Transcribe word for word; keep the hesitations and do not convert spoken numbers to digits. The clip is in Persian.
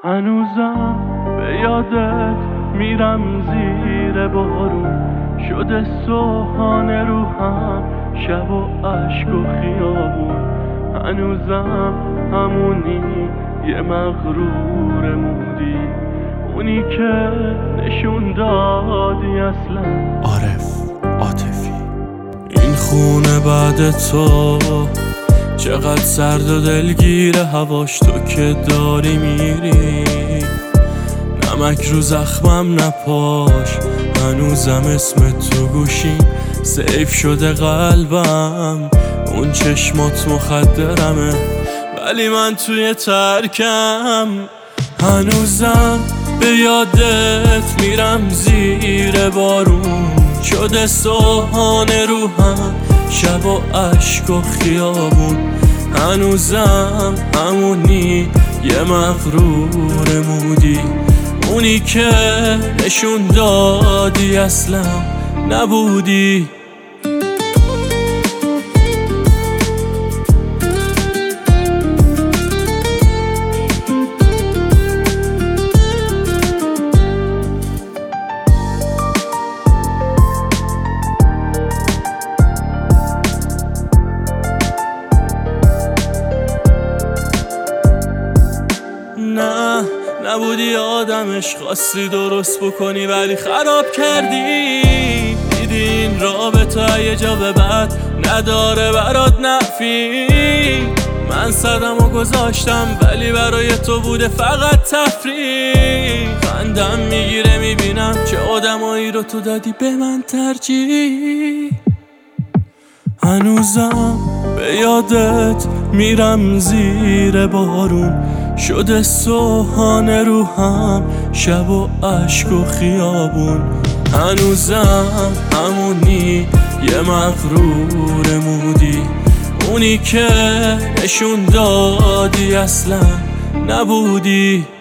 هنوزم به یادت میرم زیر بارون، شده سوهان روحم شب و عشق و خیابون. هنوزم همونی یه مغرور مودی، اونی که نشون دادی اصلا. عارف عاطفی. این خونه بعد تو چقدر سرد و دلگیره هواش، تو که داری میری نمک رو زخمم نپاش. هنوزم اسم تو گوشیم سیف شده قلبم، اون چشمات مخدرمه ولی من توی ترکم. هنوزم به یادت میرم زیر بارون، شده سوهان روحم شب و عشق و خیابون. هنوزم همونی یه مغرور مودی، اونی که نشون دادی اصلا نبودی. نه نبودی آدمش، خواستی درست بکنی ولی خراب کردی. دیدی این رابطه یه جا به بعد نداره برات نفی. من صدم و گذاشتم ولی برای تو بوده فقط تفریح. خندم میگیره میبینم چه آدمایی رو تو دادی به من ترجیح. هنوزم به یادت میرم زیر بارون، شده سوهان روحم شب و عشق و خیابون. هنوزم همونی یه مغرور مودی، اونی که نشون دادی اصلا نبودی.